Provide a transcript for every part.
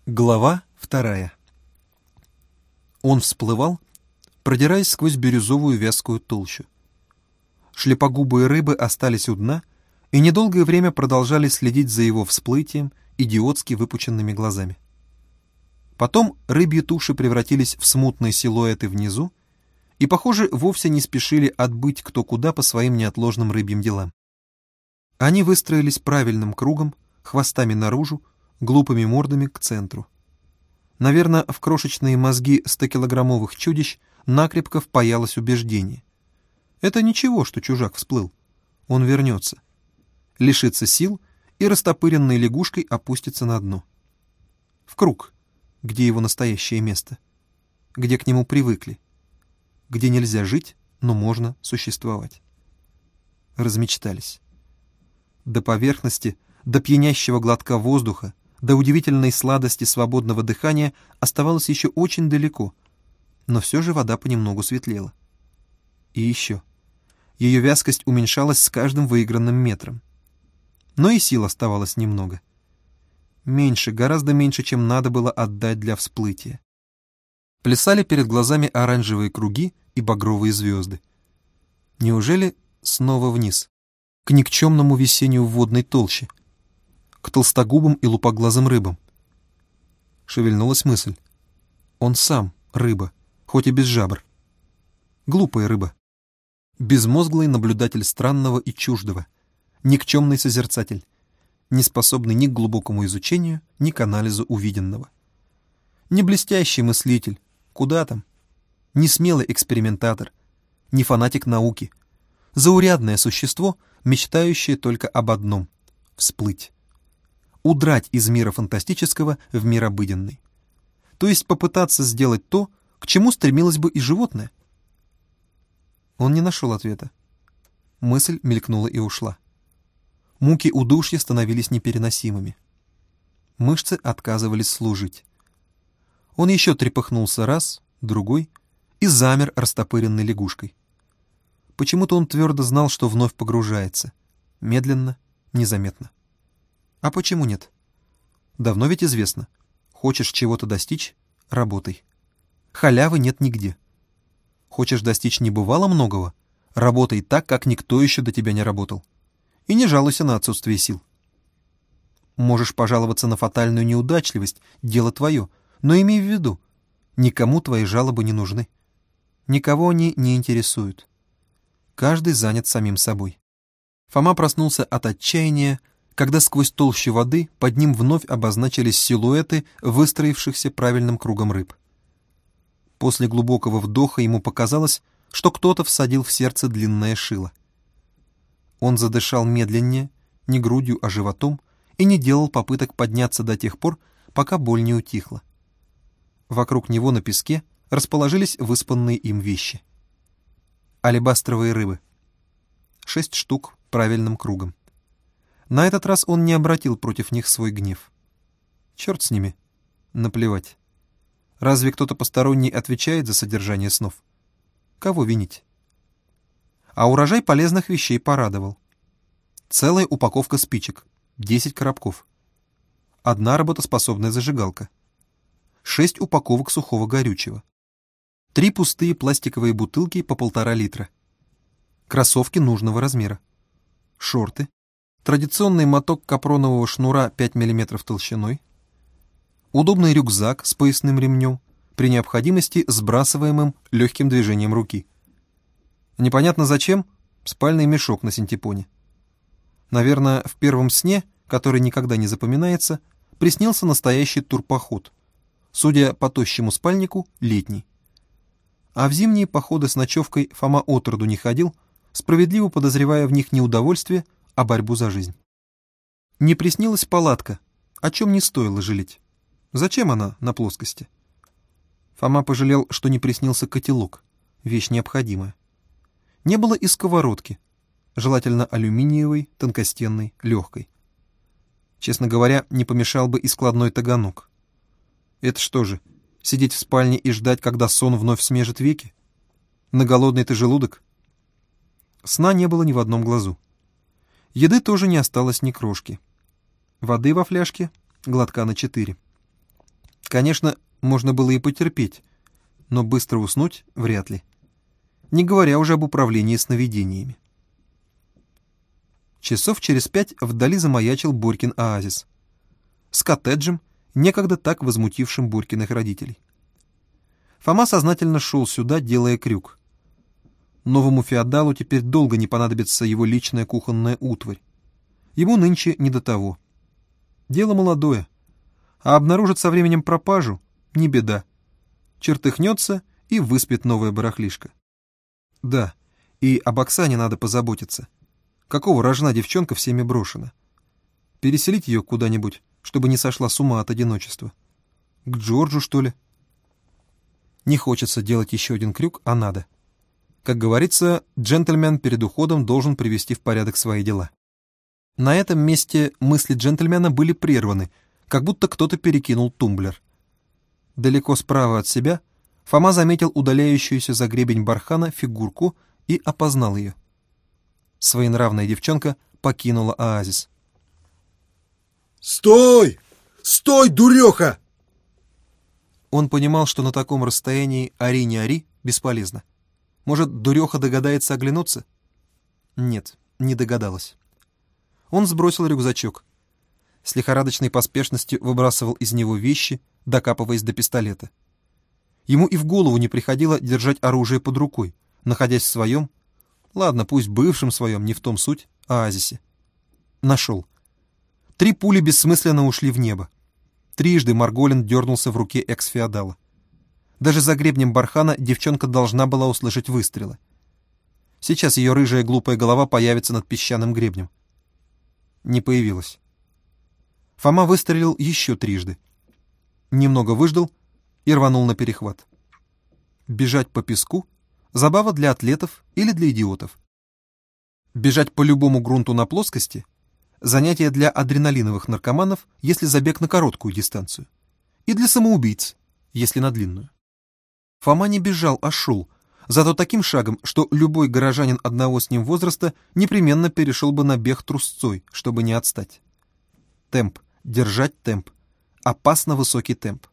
Глава 2. Он всплывал, продираясь сквозь бирюзовую вязкую толщу. Шлепогубые рыбы остались у дна и недолгое время продолжали следить за его всплытием идиотски выпученными глазами. Потом рыбьи туши превратились в смутные силуэты внизу и, похоже, вовсе не спешили отбыть кто куда по своим неотложным рыбьим делам. Они выстроились правильным кругом, хвостами наружу, глупыми мордами к центру. Наверное, в крошечные мозги 100-килограммовых чудищ накрепко впаялось убеждение. Это ничего, что чужак всплыл. Он вернется. Лишится сил и растопыренной лягушкой опустится на дно. В круг, где его настоящее место. Где к нему привыкли. Где нельзя жить, но можно существовать. Размечтались. До поверхности, до пьянящего глотка воздуха, до удивительной сладости свободного дыхания оставалось еще очень далеко, но все же вода понемногу светлела. И еще. Ее вязкость уменьшалась с каждым выигранным метром. Но и сил оставалось немного. Меньше, гораздо меньше, чем надо было отдать для всплытия. Плясали перед глазами оранжевые круги и багровые звезды. Неужели снова вниз, к никчемному висению в водной толще, к толстогубым и лупоглазым рыбам? Шевельнулась мысль. Он сам рыба, хоть и без жабр. Глупая рыба. Безмозглый наблюдатель странного и чуждого. Никчемный созерцатель, не способный ни к глубокому изучению, ни к анализу увиденного. Не блестящий мыслитель, куда там? Не смелый экспериментатор, не фанатик науки. Заурядное существо, мечтающее только об одном — всплыть. Удрать из мира фантастического в мир обыденный. То есть попытаться сделать то, к чему стремилось бы и животное. Он не нашел ответа. Мысль мелькнула и ушла. Муки удушья становились непереносимыми. Мышцы отказывались служить. Он еще трепыхнулся раз, другой и замер растопыренной лягушкой. Почему-то он твердо знал, что вновь погружается. Медленно, незаметно. А почему нет? Давно ведь известно. Хочешь чего-то достичь — работай. Халявы нет нигде. Хочешь достичь небывало многого — работай так, как никто еще до тебя не работал. И не жалуйся на отсутствие сил. Можешь пожаловаться на фатальную неудачливость, дело твое, но имей в виду, никому твои жалобы не нужны. Никого они не интересуют. Каждый занят самим собой. Фома проснулся от отчаяния, когда сквозь толщу воды под ним вновь обозначились силуэты выстроившихся правильным кругом рыб. После глубокого вдоха ему показалось, что кто-то всадил в сердце длинное шило. Он задышал медленнее, не грудью, а животом, и не делал попыток подняться до тех пор, пока боль не утихла. Вокруг него на песке расположились выспанные им вещи. Алебастровые рыбы. 6 штук правильным кругом. На этот раз он не обратил против них свой гнев. Черт с ними. Наплевать. Разве кто-то посторонний отвечает за содержание снов? Кого винить? А урожай полезных вещей порадовал. Целая упаковка спичек, 10 коробков. 1 работоспособная зажигалка. 6 упаковок сухого горючего. 3 пустые пластиковые бутылки по 1,5 литра. Кроссовки нужного размера. Шорты. Традиционный моток капронового шнура 5 мм толщиной. Удобный рюкзак с поясным ремнем, при необходимости сбрасываемым легким движением руки. Непонятно зачем спальный мешок на синтепоне. Наверное, в первом сне, который никогда не запоминается, приснился настоящий турпоход. Судя по тощему спальнику, летний. А в зимние походы с ночевкой Фома отроду не ходил, справедливо подозревая в них не удовольствие, а борьбу за жизнь. Не приснилась палатка, о чем не стоило жалеть. Зачем она на плоскости? Фома пожалел, что не приснился котелок, вещь необходимая. Не было и сковородки, желательно алюминиевой, тонкостенной, легкой. Честно говоря, не помешал бы и складной таганок. Это что же, сидеть в спальне и ждать, когда сон вновь смежет веки? На голодный-то желудок? Сна не было ни в одном глазу. Еды тоже не осталось ни крошки. Воды во фляжке глотка на 4. Конечно, можно было и потерпеть, но быстро уснуть вряд ли. Не говоря уже об управлении сновидениями. Часов через 5 вдали замаячил Борькин оазис. С коттеджем, некогда так возмутившим Борькиных родителей. Фома сознательно шел сюда, делая крюк. Новому феодалу теперь долго не понадобится его личная кухонная утварь. Ему нынче не до того. Дело молодое. А обнаружит со временем пропажу — не беда. Чертыхнется и выспит новая барахлишко. Да, и об Оксане надо позаботиться. Какого рожна девчонка всеми брошена? Переселить ее куда-нибудь, чтобы не сошла с ума от одиночества. К Джорджу, что ли? Не хочется делать еще один крюк, а надо. Как говорится, джентльмен перед уходом должен привести в порядок свои дела. На этом месте мысли джентльмена были прерваны, как будто кто-то перекинул тумблер. Далеко справа от себя Фома заметил удаляющуюся за гребень бархана фигурку и опознал ее. Своенравная девчонка покинула оазис. «Стой! Стой, дуреха!» Он понимал, что на таком расстоянии ори не ори бесполезно. Может, дуреха догадается оглянуться? Нет, не догадалась. Он сбросил рюкзачок. С лихорадочной поспешностью выбрасывал из него вещи, докапываясь до пистолета. Ему и в голову не приходило держать оружие под рукой, находясь в своем, ладно, пусть бывшем своем, не в том суть, оазисе. Нашел. 3 пули бессмысленно ушли в небо. Трижды Марголин дернулся в руке экс-феодала. Даже за гребнем бархана девчонка должна была услышать выстрелы. Сейчас ее рыжая глупая голова появится над песчаным гребнем. Не появилась. Фома выстрелил еще 3. Немного выждал и рванул на перехват. Бежать по песку — забава для атлетов или для идиотов. Бежать по любому грунту на плоскости — занятие для адреналиновых наркоманов, если забег на короткую дистанцию, и для самоубийц, если на длинную. Фома не бежал, а шел, зато таким шагом, что любой горожанин одного с ним возраста непременно перешел бы на бег трусцой, чтобы не отстать. Темп, держать темп, опасно высокий темп.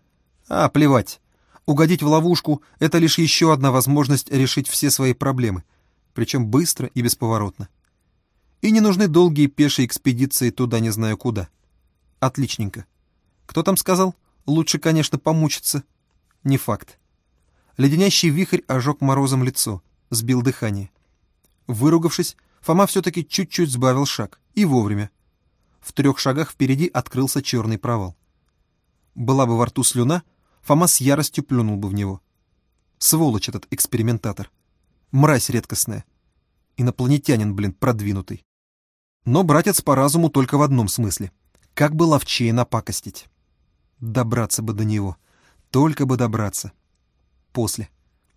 А, плевать, угодить в ловушку — это лишь еще одна возможность решить все свои проблемы, причем быстро и бесповоротно. И не нужны долгие пешие экспедиции туда не знаю куда. Отличненько. Кто там сказал? Лучше, конечно, помучиться. Не факт. Леденящий вихрь ожег морозом лицо, сбил дыхание. Выругавшись, Фома все-таки чуть-чуть сбавил шаг. И вовремя. В 3 шагах впереди открылся черный провал. Была бы во рту слюна, Фома с яростью плюнул бы в него. Сволочь этот экспериментатор. Мразь редкостная. Инопланетянин, продвинутый. Но братец по разуму только в одном смысле. Как бы ловчее напакостить. Добраться бы до него. Только бы добраться. После.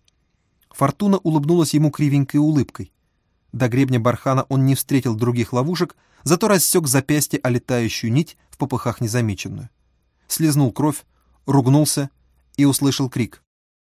Фортуна улыбнулась ему кривенькой улыбкой. До гребня бархана он не встретил других ловушек, зато рассек запястье о летающую нить в попыхах незамеченную. Слизнул кровь, ругнулся и услышал крик.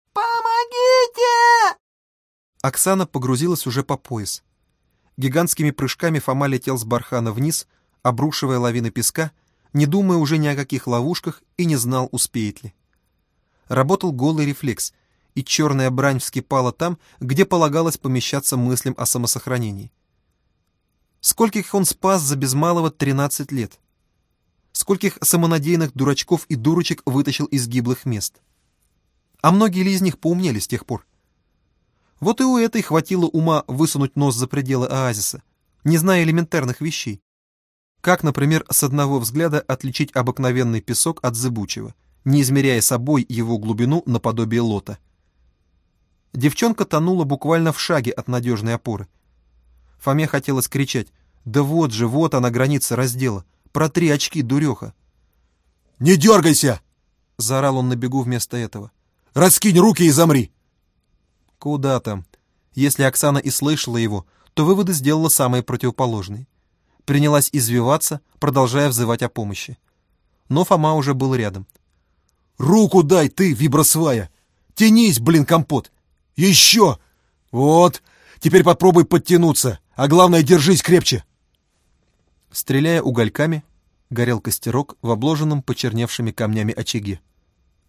«Помогите!» Оксана погрузилась уже по пояс. Гигантскими прыжками Фома летел с бархана вниз, обрушивая лавины песка, не думая уже ни о каких ловушках и не знал, успеет ли. Работал голый рефлекс, и черная брань вскипала там, где полагалось помещаться мыслям о самосохранении. Скольких он спас за без малого 13 лет? Скольких самонадеянных дурачков и дурочек вытащил из гиблых мест? А многие ли из них поумнели с тех пор? Вот и у этой хватило ума высунуть нос за пределы оазиса, не зная элементарных вещей. Как, например, с одного взгляда отличить обыкновенный песок от зыбучего, не измеряя собой его глубину наподобие лота. Девчонка тонула буквально в шаге от надежной опоры. Фоме хотелось кричать: «Да вот же, вот она, граница раздела! Протри очки, дуреха!» «Не дергайся!» — заорал он на бегу вместо этого. «Раскинь руки и замри!» Куда там? Если Оксана и слышала его, то выводы сделала самые противоположные. Принялась извиваться, продолжая взывать о помощи. Но Фома уже был рядом. «Руку дай, ты, вибросвая! Тянись, компот! Еще! Вот! Теперь попробуй подтянуться, а главное, держись крепче!» Стреляя угольками, горел костерок в обложенном почерневшими камнями очаге.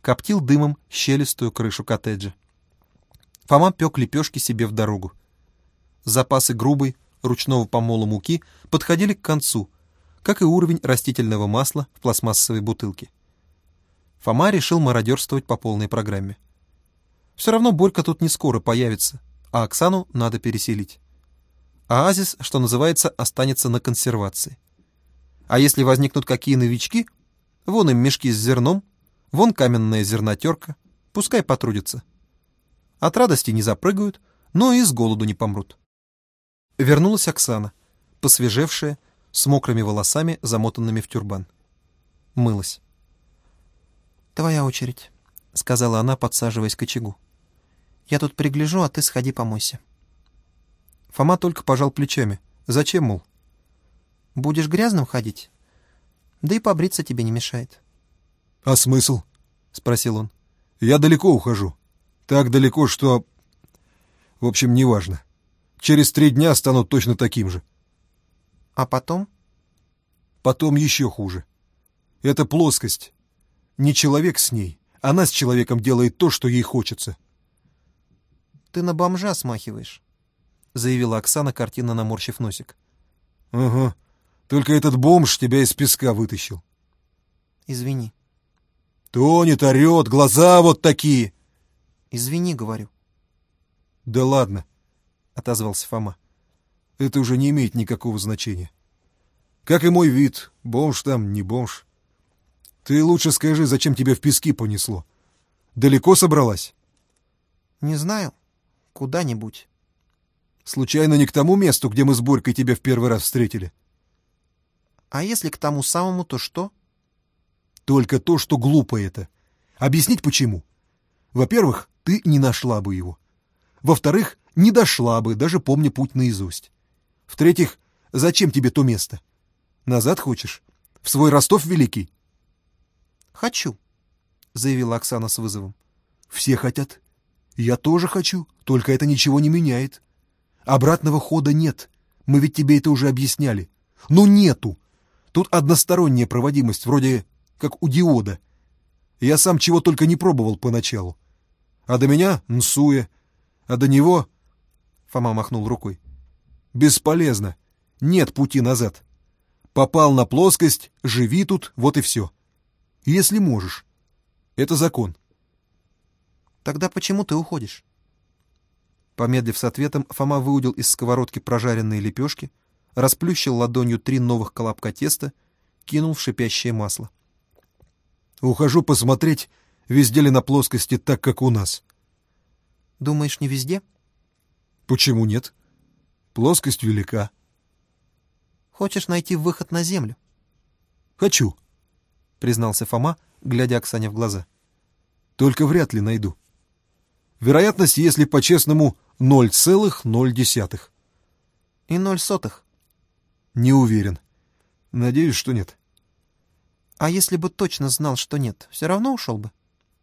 коптил дымом щелистую крышу коттеджа. Фома пек лепешки себе в дорогу. Запасы грубой, ручного помола муки подходили к концу, как и уровень растительного масла в пластмассовой бутылке. Фома решил мародерствовать по полной программе. Все равно Борька тут не скоро появится, а Оксану надо переселить. Оазис, что называется, останется на консервации. А если возникнут какие новички, вон им мешки с зерном, вон каменная зернотерка, пускай потрудятся. От радости не запрыгают, но и с голоду не помрут. Вернулась Оксана, посвежевшая, с мокрыми волосами, замотанными в тюрбан. Мылась. «Твоя очередь», — сказала она, подсаживаясь к очагу. «Я тут пригляжу, а ты сходи помойся». Фома только пожал плечами. «Зачем, мол?» «Будешь грязным ходить? Да и побриться тебе не мешает». «А смысл?» — спросил он. «Я далеко ухожу. Так далеко, что... В общем, неважно. Через 3 дня стану точно таким же». «А потом?» «Потом еще хуже. Это плоскость. Не человек с ней. Она с человеком делает то, что ей хочется». «Ты на бомжа смахиваешь», — заявила Оксана, картинно наморщив носик. «Ага. Только этот бомж тебя из песка вытащил». «Извини». «Тонет, орет, глаза вот такие». «Извини, говорю». «Да ладно», — отозвался Фома. «это уже не имеет никакого значения. Как и мой вид, бомж там, не бомж. Ты лучше скажи, зачем тебя в пески понесло? Далеко собралась?» «Не знаю. Куда-нибудь». «Случайно не к тому месту, где мы с Борькой тебя в первый раз встретили?» «А если к тому самому, то что?» «Только то, что глупо это. Объяснить почему? Во-первых, ты не нашла бы его. Во-вторых, не дошла бы, даже помня путь наизусть. В-третьих, зачем тебе то место? Назад хочешь? В свой Ростов Великий?» «Хочу», — заявила Оксана с вызовом. «Все хотят. Я тоже хочу, только это ничего не меняет. Обратного хода нет. Мы ведь тебе это уже объясняли. Ну нету. Тут односторонняя проводимость, вроде как у диода. Я сам чего только не пробовал поначалу. А до меня — Нсуэ. А до него...» Фома махнул рукой. «Бесполезно. Нет пути назад. Попал на плоскость, живи тут, вот и все. Если можешь. Это закон». «Тогда почему ты уходишь?» Помедлив с ответом, Фома выудил из сковородки прожаренные лепешки, расплющил ладонью 3 новых колобка теста, кинул в шипящее масло. «Ухожу посмотреть, везде ли на плоскости так, как у нас». «Думаешь, не везде?» «Почему нет? Плоскость велика». «Хочешь найти выход на землю?» «Хочу», — признался Фома, глядя Оксане в глаза. «Только вряд ли найду. Вероятность, если по-честному, 0,0. «И 0,00». Не уверен. Надеюсь, что нет». «А если бы точно знал, что нет, все равно ушел бы?»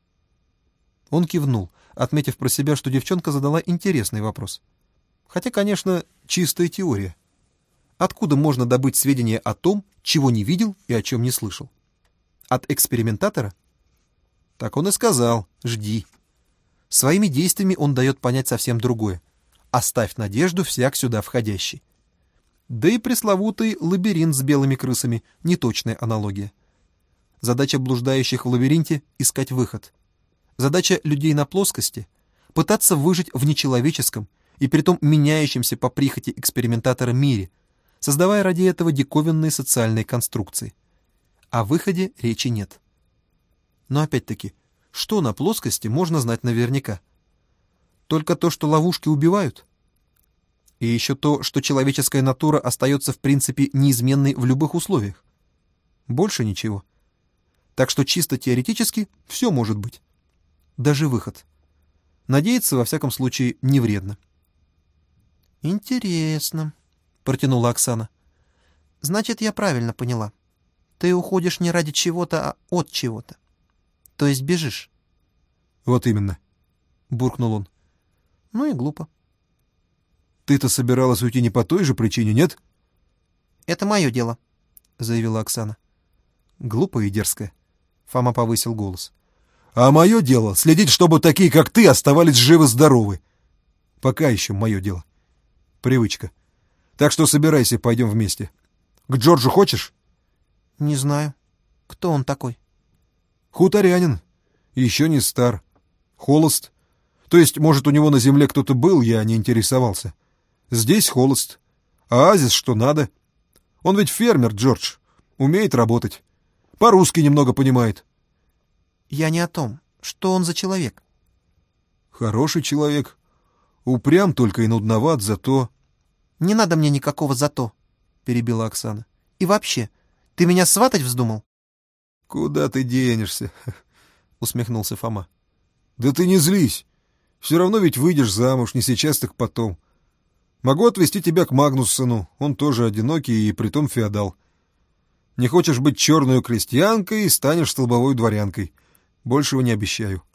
Он кивнул, отметив про себя, что девчонка задала интересный вопрос. Хотя, конечно, чистая теория. Откуда можно добыть сведения о том, чего не видел и о чем не слышал? От экспериментатора? Так он и сказал: жди. Своими действиями он дает понять совсем другое. Оставь надежду всяк сюда входящий. Да и пресловутый лабиринт с белыми крысами — неточная аналогия. Задача блуждающих в лабиринте — искать выход. Задача людей на плоскости — пытаться выжить в нечеловеческом и притом меняющемся по прихоти экспериментатора мире, создавая ради этого диковинные социальные конструкции. О выходе речи нет. Но опять-таки, что на плоскости можно знать наверняка? Только то, что ловушки убивают? И еще то, что человеческая натура остается в принципе неизменной в любых условиях? Больше ничего. Так что чисто теоретически все может быть. Даже выход. Надеяться, во всяком случае, не вредно. «Интересно», — протянула Оксана. «Значит, я правильно поняла. Ты уходишь не ради чего-то, а от чего-то. То есть бежишь». «Вот именно», — буркнул он. «Ну и глупо». «Ты-то собиралась уйти не по той же причине, нет?» «Это мое дело», — заявила Оксана. Глупо и дерзко. Фома повысил голос. А мое дело — следить, чтобы такие, как ты, оставались живы-здоровы. Пока еще мое дело. Привычка. Так что собирайся, пойдем вместе. К Джорджу хочешь? Не знаю. Кто он такой? Хуторянин. Еще не стар. Холост. То есть, может, у него на земле кто-то был, я не интересовался. Здесь холост. Оазис что надо. Он ведь фермер, Джордж. Умеет работать. По-русски немного понимает. Я не о том. Что он за человек? Хороший человек. Упрям только и нудноват, зато... Не надо мне никакого «зато», — перебила Оксана. И вообще, ты меня сватать вздумал? Куда ты денешься? — усмехнулся Фома. Да ты не злись. Все равно ведь выйдешь замуж, не сейчас, так потом. Могу отвезти тебя к Магнуссону. Он тоже одинокий и притом феодал. Не хочешь быть черной крестьянкой, станешь столбовой дворянкой. Большего не обещаю.